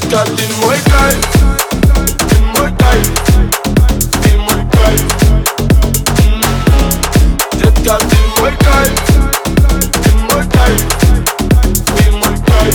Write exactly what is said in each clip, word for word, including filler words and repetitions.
Детка, ты мой кайф, ты мой кайф, ты мой кайф. Детка, ты мой кайф, ты мой кайф, ты мой кайф.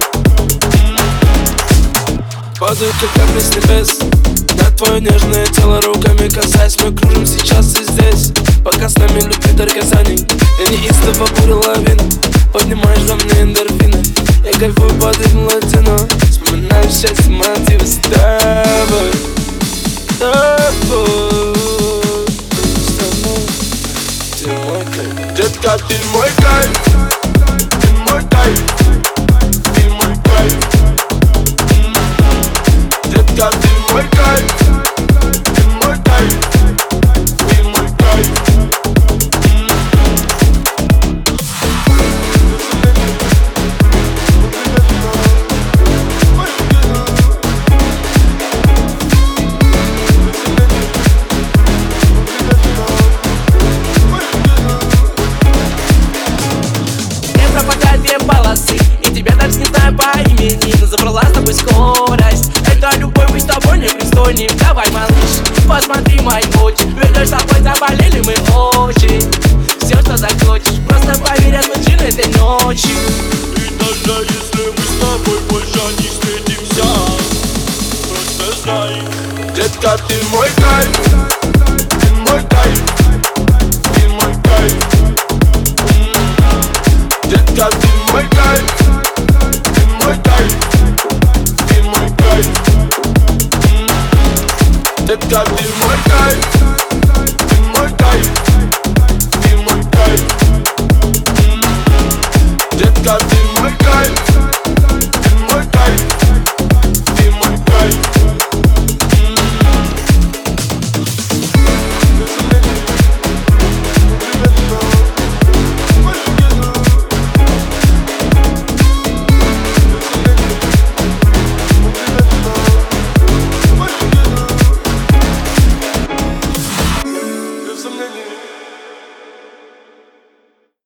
Падаю как капли с небес на твое нежное тело, руками касаясь. Мы кружим сейчас и здесь, пока с нами любви до касаний. Я неистово буря лавина, поднимаешь во мне эндорфины. Я кайфую под ритм латино, вспоминаю счастье, мотивы с тобой, с тобой, с тобой. Ты мой кайф. Детка, ты мой кайф, ты мой кайф, ты мой кайф. Детка, ты мой кайф, ты мой кайф, ты мой кайф. Полосы, и тебя даже не знаю по имени, но забрала с тобой скорость. Это любовь, мы с тобой непристойны. Давай, малыш, посмотри мои очи. Ведь с тобой заболели мы очень. Все, что захочешь, просто поверь, отмочи этой ночью. И даже если мы с тобой больше не встретимся, просто знай, детка, ты мой кайф, ты мой кайф, ты мой кайф. Детка, ты мой кайф, ты мой кайф, ты мой кайф. Детка, ты мой кайф, ты мой кайф, ты мой кайф. Детка, ты мой кайф.